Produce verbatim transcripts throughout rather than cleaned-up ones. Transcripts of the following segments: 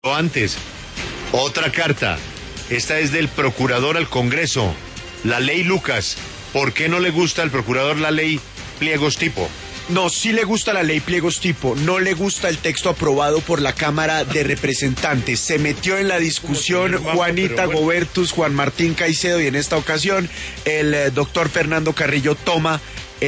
Antes, otra carta. Esta es del procurador al Congreso. La ley Lucas. ¿Por qué no le gusta al procurador la ley Pliegos Tipo? No, sí le gusta la ley Pliegos Tipo, no le gusta el texto aprobado por la Cámara de Representantes. Se metió en la discusión Juanita Gobertus, Juan Martín Caicedo, y en esta ocasión el eh, doctor Fernando Carrillo toma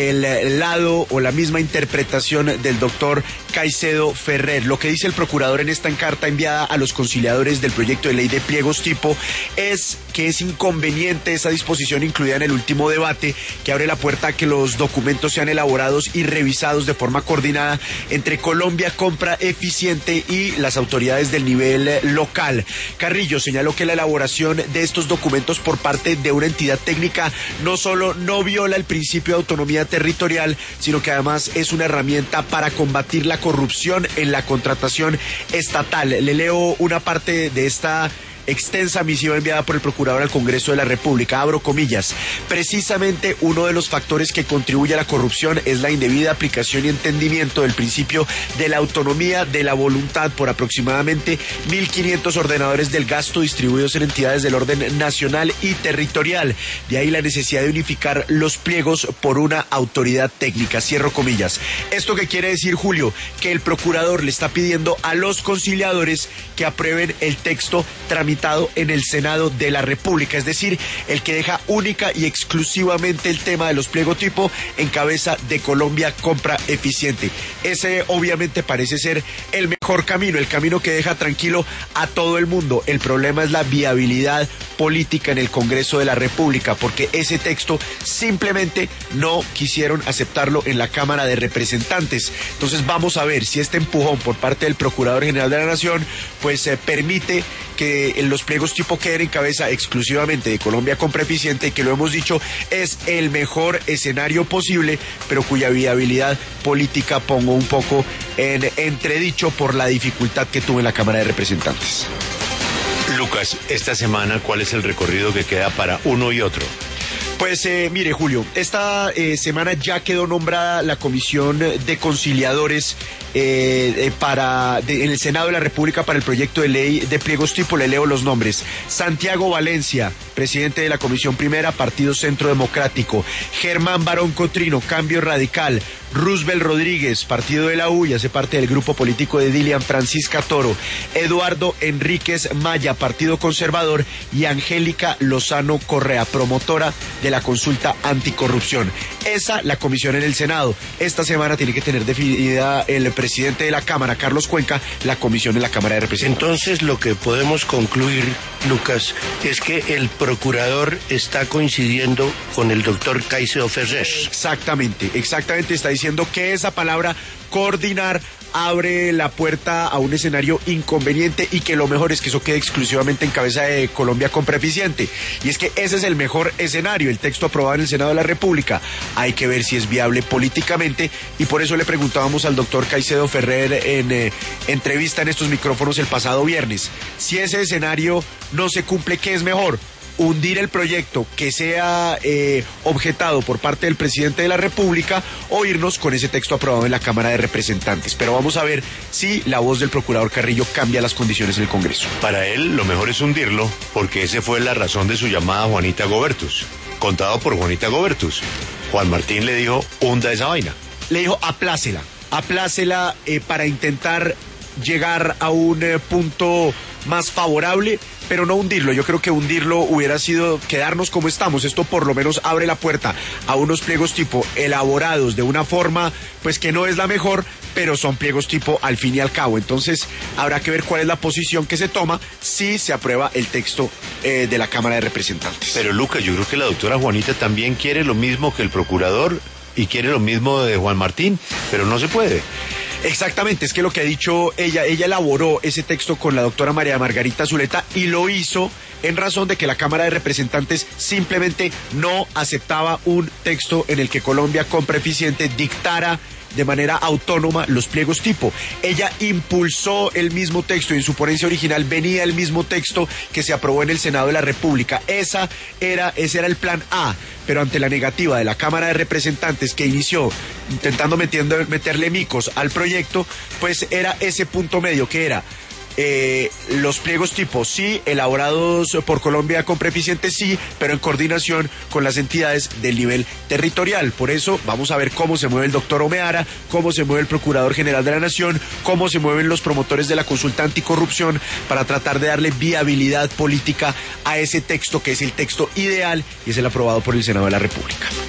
el lado o la misma interpretación del doctor Caicedo Ferrer. Lo que dice el procurador en esta carta enviada a los conciliadores del proyecto de ley de pliegos tipo es que es inconveniente esa disposición incluida en el último debate, que abre la puerta a que los documentos sean elaborados y revisados de forma coordinada entre Colombia Compra Eficiente y las autoridades del nivel local. Carrillo señaló que la elaboración de estos documentos por parte de una entidad técnica no solo no viola el principio de autonomía territorial, sino que además es una herramienta para combatir la corrupción en la contratación estatal. Le leo una parte de esta extensa misiva enviada por el procurador al Congreso de la República. Abro comillas. Precisamente uno de los factores que contribuye a la corrupción es la indebida aplicación y entendimiento del principio de la autonomía de la voluntad por aproximadamente mil quinientos ordenadores del gasto distribuidos en entidades del orden nacional y territorial. De ahí la necesidad de unificar los pliegos por una autoridad técnica. Cierro comillas. ¿Esto qué quiere decir, Julio? Que el procurador le está pidiendo a los conciliadores que aprueben el texto tramitado en el Senado de la República, es decir, el que deja única y exclusivamente el tema de los pliegos tipo en cabeza de Colombia Compra Eficiente. Ese obviamente parece ser el mejor camino, el camino que deja tranquilo a todo el mundo. El problema es la viabilidad política en el Congreso de la República, porque ese texto simplemente no quisieron aceptarlo en la Cámara de Representantes. Entonces vamos a ver si este empujón por parte del Procurador General de la Nación pues eh, permite que los pliegos tipo queden en cabeza exclusivamente de Colombia Compra Eficiente, y que lo hemos dicho es el mejor escenario posible, pero cuya viabilidad política pongo un poco en entredicho por la dificultad que tuvo en la Cámara de Representantes. Lucas, esta semana, ¿cuál es el recorrido que queda para uno y otro? Pues eh, mire, Julio, esta eh, semana ya quedó nombrada la Comisión de Conciliadores eh, eh, para de, en el Senado de la República para el proyecto de ley de pliegos tipo. Le leo los nombres: Santiago Valencia, presidente de la Comisión Primera, Partido Centro Democrático; Germán Barón Cotrino, Cambio Radical; Roosevelt Rodríguez, Partido de la U, y hace parte del grupo político de Dilian Francisca Toro; Eduardo Enríquez Maya, Partido Conservador; y Angélica Lozano Correa, promotora de la consulta anticorrupción. Esa, la comisión en el Senado. Esta semana tiene que tener definida el presidente de la Cámara, Carlos Cuenca, la comisión en la Cámara de Representantes. Entonces, lo que podemos concluir, Lucas, es que el procurador está coincidiendo con el doctor Caicedo Ferrer. Exactamente, exactamente, está diciendo que esa palabra coordinar abre la puerta a un escenario inconveniente, y que lo mejor es que eso quede exclusivamente en cabeza de Colombia Compra Eficiente. Y es que ese es el mejor escenario, el texto aprobado en el Senado de la República. Hay que ver si es viable políticamente, y por eso le preguntábamos al doctor Caicedo Ferrer en eh, entrevista en estos micrófonos el pasado viernes, si ese escenario no se cumple, ¿qué es mejor? Hundir el proyecto que sea eh, objetado por parte del presidente de la República, o irnos con ese texto aprobado en la Cámara de Representantes. Pero vamos a ver si la voz del procurador Carrillo cambia las condiciones en el Congreso. Para él lo mejor es hundirlo, porque esa fue la razón de su llamada a Juanita Gobertus, contado por Juanita Gobertus. Juan Martín le dijo, hunda esa vaina. Le dijo, aplácela, aplácela eh, para intentar llegar a un eh, punto más favorable, pero no hundirlo. Yo creo que hundirlo hubiera sido quedarnos como estamos. Esto por lo menos abre la puerta a unos pliegos tipo elaborados de una forma pues que no es la mejor, pero son pliegos tipo al fin y al cabo. Entonces habrá que ver cuál es la posición que se toma si se aprueba el texto eh, de la Cámara de Representantes. Pero Lucas, yo creo que la doctora Juanita también quiere lo mismo que el procurador y quiere lo mismo de Juan Martín, pero no se puede. Exactamente, es que lo que ha dicho ella, ella elaboró ese texto con la doctora María Margarita Zuleta, y lo hizo en razón de que la Cámara de Representantes simplemente no aceptaba un texto en el que Colombia Compra Eficiente dictara de manera autónoma los pliegos tipo. Ella impulsó el mismo texto, y en su ponencia original venía el mismo texto que se aprobó en el Senado de la República. Esa era, ese era el plan A, pero ante la negativa de la Cámara de Representantes, que inició intentando metiendo, meterle micos al proyecto, pues era ese punto medio, que era eh, los pliegos tipo sí, elaborados por Colombia con Preeficiente sí, pero en coordinación con las entidades del nivel territorial. Por eso vamos a ver cómo se mueve el doctor Omeara, cómo se mueve el Procurador General de la Nación, cómo se mueven los promotores de la consulta anticorrupción para tratar de darle viabilidad política a ese texto que es el texto ideal y es el aprobado por el Senado de la República.